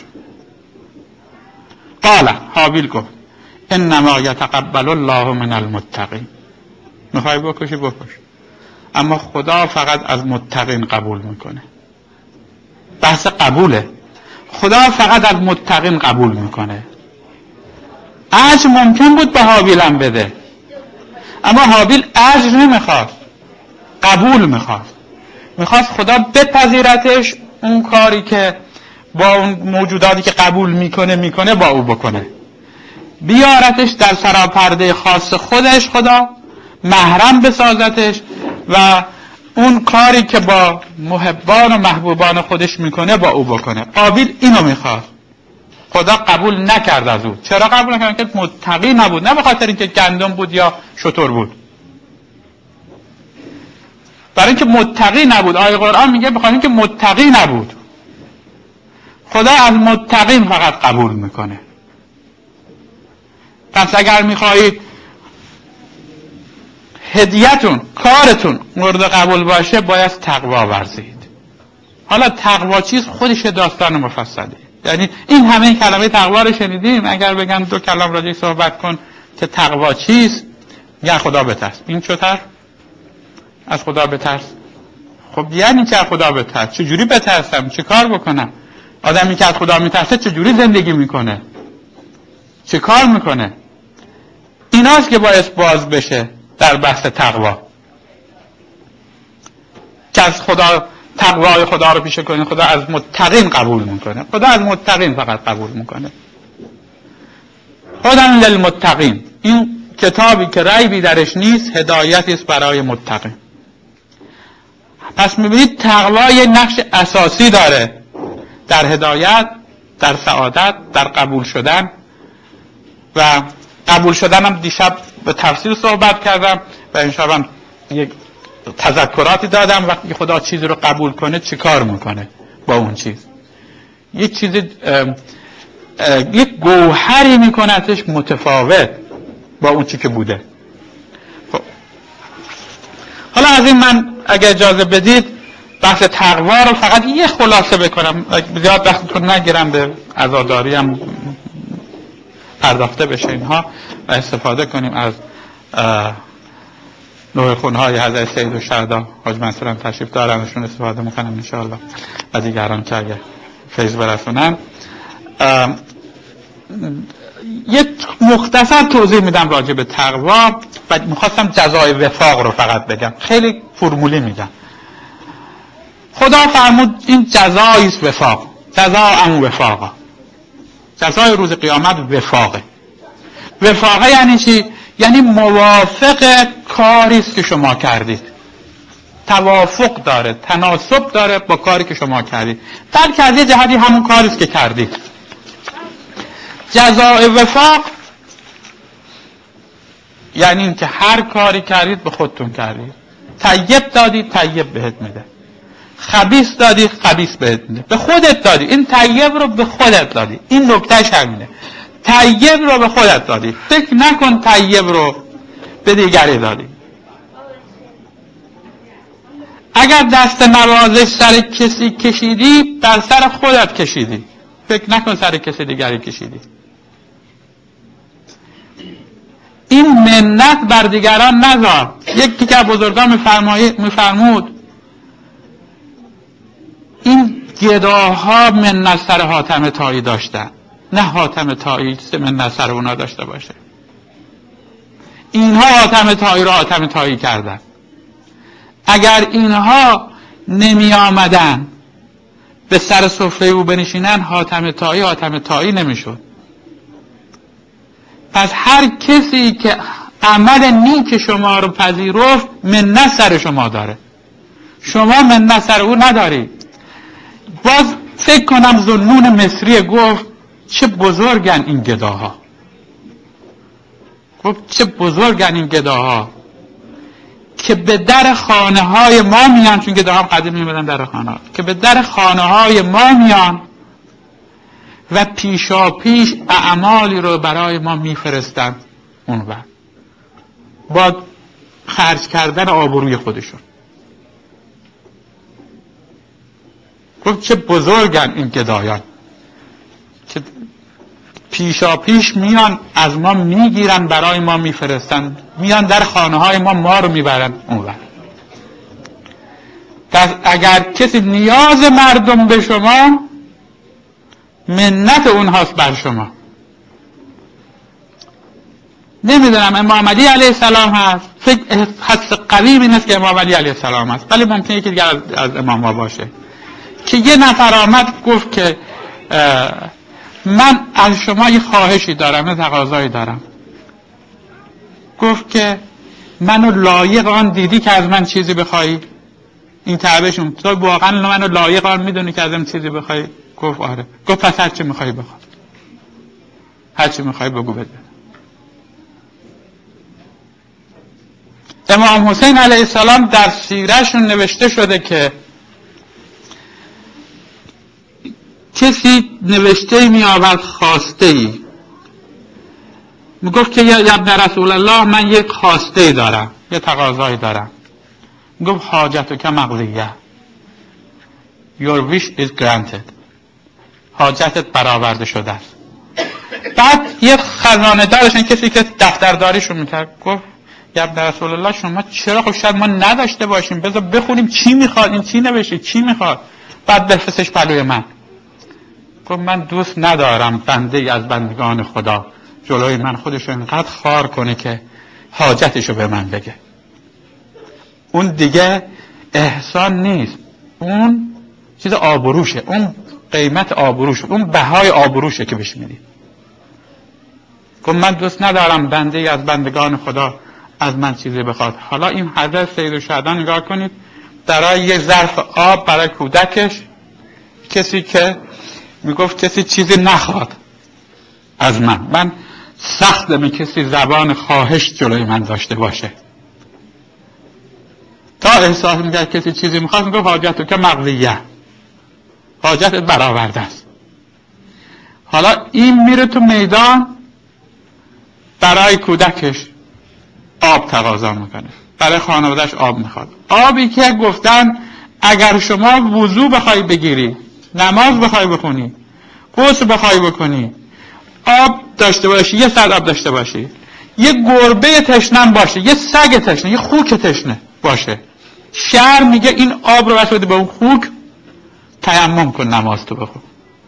قال حابیل گفت انما یتقبل الله من المتقین، میخوای بکشی بکش، اما خدا فقط از متقین قبول میکنه. بحث قبوله، خدا فقط از متقین قبول میکنه. اجر ممکن بود به حابیل هم بده، اما حابیل اجر نمیخواست، قبول میخواست. میخواست خدا بپذیرتش، اون کاری که با اون موجوداتی که قبول میکنه میکنه با او بکنه، بیارتش در سراپرده خاص خودش، خدا محرم بسازتش و اون کاری که با محبان و محبوبان خودش میکنه با او بکنه. قابیل اینو میخواست، خدا قبول نکرد از او. چرا قبول نکرد؟ که متقی نبود، نه به خاطر اینکه گندم بود یا شتر بود، برای اینکه متقی نبود. آیه قرآن میگه به خاطر اینکه متقی نبود. خدا از متقین فقط قبول میکنه. پس اگر میخواهید هدیتون، کارتون مورد قبول باشه، باید تقوا ورزید. حالا تقوا چیست؟ خودش داستان مفصله. یعنی این همه کلمه تقوا رو شنیدیم، اگر بگم دو کلام راجعش صحبت کن که تقوا چیست، یا خدا بترس. این چطور؟ از خدا بترس. خب یعنی که از خدا بترس، چجوری بترسم؟ چه کار بکنم؟ آدمی که از خدا میترسه چجوری زندگی میکنه؟ چه کار میکنه؟ ایناست که باعث باز بشه در بحث تقوا، که از خدا تقوای خدا رو پیشه کنه. خدا از متقین قبول میکنه، خدا از متقین فقط قبول میکنه. هدی للمتقین، این کتابی که ریبی درش نیست، هدایتی است برای متقین. پس میبینید تقوا یه نقش اساسی داره در هدایت، در سعادت، در قبول شدن. و قبول شدن هم دیشب به تفصیل صحبت کردم و انشاءالله هم یک تذکراتی دادم. وقتی خدا چیزی رو قبول کنه چی کار میکنه با اون چیز؟ یک چیز اه اه یک گوهری میکنتش متفاوت با اون چی که بوده. خب. حالا از این من اگه اجازه بدید بحث تقوا رو فقط یه خلاصه بکنم، زیاد وقتتون نگیرم، به عزاداری هم پرداخته بشه اینها و استفاده کنیم از نوع خونهای حضرت سید الشهدا حاج منصور هم تشریف دارنشون استفاده میکنم انشاءالله و دیگران که اگر فیض برسونن. یک مختصر توضیح میدم راجع به تقوا و میخواستم جزای وفاق رو فقط بگم، خیلی فرمولی میگم. خدا فرمود این جزاییست وفاق، جزاء وفاقا، جزای روز قیامت وفاقه. وفاقه یعنی چی؟ یعنی موافق کاریست که شما کردید، توافق داره، تناسب داره با کاری که شما کردید، بلکه از یه جهتی همون کاریست که کردید. جزاء وفاق یعنی این که هر کاری کردید به خودتون کردید. طیب دادید، طیب بهت میده. خبیث دادی، خبیث بهت میده. به خودت دادی، این طیب رو به خودت دادی. این نکتهش همینه، طیب رو به خودت دادی. فکر نکن طیب رو به دیگری دادی. اگر دست نوازش سر کسی کشیدی، بر سر خودت کشیدی. فکر نکن سر کسی دیگری کشیدی. این منت بر دیگران نذار. یکی که بزرگان میفرمود این گداها منت سر حاتم طایی داشتن، نه حاتم طایی منت سر اونا داشته باشه. اینها حاتم طایی رو حاتم طایی کردن. اگر اینها نمی آمدن به سر سفره او بنشینن، حاتم طایی حاتم طایی نمیشد. پس هر کسی که عمل نیک شما رو پذیرفت، منت سر شما داره، شما منت سر او نداری. باز فکر کنم ذوالنون مصری گفت چه بزرگن این گداها، گفت چه بزرگن این گداها که به در خانه های ما میان، چون گداها هم قدیم میمدن در خانه ها، که به در خانه های ما میان و پیشا پیش اعمالی رو برای ما میفرستن اون وقت با خرج کردن آبروی خودشون. گفت چه بزرگن این گدایان که پیشا پیش میان از ما میگیرن برای ما میفرستن، میان در خانه های ما ما رو میبرن اون وقت. پس اگر کسی نیاز مردم به شما، منت اونهاست بر شما. نمیدونم امام علی علیه السلام هست، فکر حس قوی این است که امام علی علیه السلام هست، ولی ممکنه یکی دیگر از, از امام ها باشه که یه نفر آمد گفت که من از شما یه خواهشی دارم، یه تقاضایی دارم. گفت که منو لایق آن دیدی که از من چیزی بخوایی؟ این تعبشون تو واقعا منو لایق آن میدونی که از من چیزی بخوایی؟ گفت آره. گفت پس هر چی میخوایی بخواه، هر چی میخوایی بگو بده. امام حسین علیه السلام در سیرهشون نوشته شده که کسی نوشته می آورد خواسته ای، می گفت که یا ابن رسول الله من یک خواسته ای دارم، یک تقاضایی دارم. می گفت حاجتک مقضیه، your wish is granted، حاجتت برآورده شده است. بعد یک خزانه دارشن کسی که دفترداریشون میکرد گفت یا ابن رسول الله شما چرا، خب شاید ما نداشته باشیم، بذار بخونیم چی میخواد، این چی نوشته، چی میخواد، بعد بفرستش پلوی من. گفت من دوست ندارم بنده از بندگان خدا جلوی من خودشو اینقدر خار کنه که حاجتشو به من بگه. اون دیگه احسان نیست، اون چیز آبروشه، اون قیمت آبروشه، اون بهای آبروشه که بهش میدی. گفت من دوست ندارم بنده از بندگان خدا از من چیزی بخواد. حالا این حضرت سید الشهدا نگاه کنید، برای یک ظرف آب برای کودکش، کسی که میگفت کسی چیزی نخواد از من، من سختم کسی زبان خواهش جلوی من داشته باشه، تا احساس میکرد کسی چیزی میخواد میگفت حاجتو که مقضیه، حاجت برآورده است. حالا این میره تو میدان برای کودکش آب تقاضا میکنه، برای خانوادهش آب میخواد. آبی که گفتن اگر شما وضو بخوای بگیری، نماز بخوای بخونی، غسل بخوای بکنی، آب داشته باشی، یه سر آب داشته باشی، یه گربه تشنه باشه، یه سگ تشنه، یه خوک تشنه باشه، شرع میگه این آب رو بس بده به اون خوک، تیمم کن نماز تو بخون.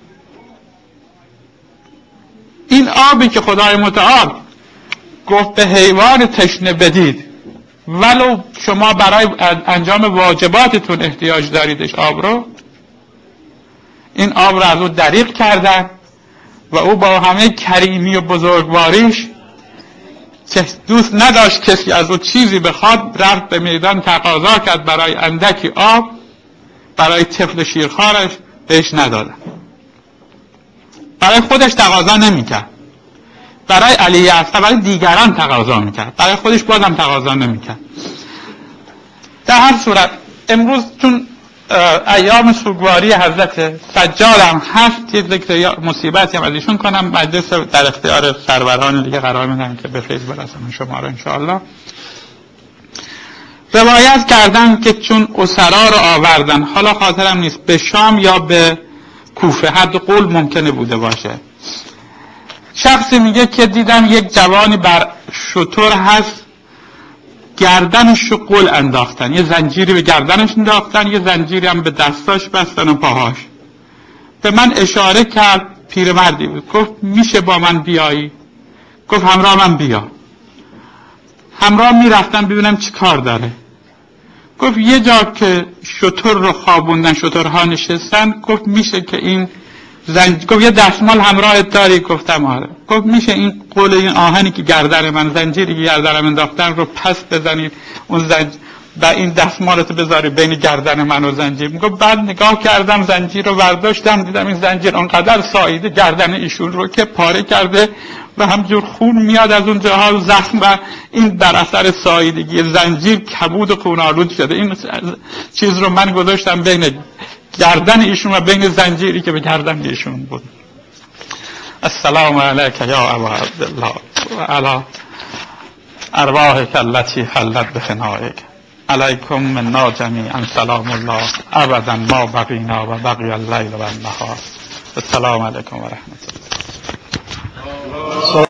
این آبی که خدای متعال گفت به حیوان تشنه بدید، ولو شما برای انجام واجباتتون احتیاج داریدش آب رو، این آب رو از او دریغ کردن و او با همه کریمی و بزرگواریش که دوست نداشت کسی از او چیزی بخواد، رفت به میدان تقاضا کرد برای اندکی آب، برای طفل شیرخوارش بهش ندادن. برای خودش تقاضا نمیکرد، برای علی اصغر برای دیگران تقاضا میکرد، برای خودش بازم تقاضا نمیکرد. در هر صورت امروز چون ایام سوگواری حضرت سجاد هم هست، یه ذکر مصیبتی هم از ایشون کنم، مجلس در اختیار سروران دیگه قرار میدم که به فیض برسن شما رو انشاءالله. روایت کردن که چون اسرا رو آوردن، حالا خاطرم نیست به شام یا به کوفه، حد قول ممکنه بوده باشه، شخصی میگه که دیدم یک جوانی بر شتر هست، گردنش رو قل انداختن، یه زنجیری به گردنش انداختن، یه زنجیری هم به دستاش بستن و پاهاش. به من اشاره کرد، پیرمردی بود، گفت میشه با من بیایی؟ گفت همراه من بیا. همراه میرفتم ببینم چی کار داره. گفت یه جا که شتر رو خوابوندن، شترها نشستن، گفت میشه که این زنج... گفت یه دستمال همراه داری؟ گفتم آره. گفت میشه این قول این آهنی که گردن من، زنجیری که گردنم انداختن رو پس بزنید، اون زنج و این دستمالتو بذاری بین گردن من و زنجیر. گفت بعد نگاه کردم زنجیر رو برداشتم، دیدم این زنجیر اونقدر ساییده گردن ایشون رو که پاره کرده و همجور خون میاد از اون جاها زخم، و این در اثر ساییدگی زنجیر کبود خون آلود شده. این چیز رو من گذاشتم بین گردن ایشون و بین زنجیری که به گردن ایشون بود. السلام علیک یا ابا عبدالله و علی ارواحک التي حلت بفنائک، علیکم منا جمیعا سلام الله ابدا ما بقینا و بقی اللیل و النهار. السلام علیکم و رحمت الله.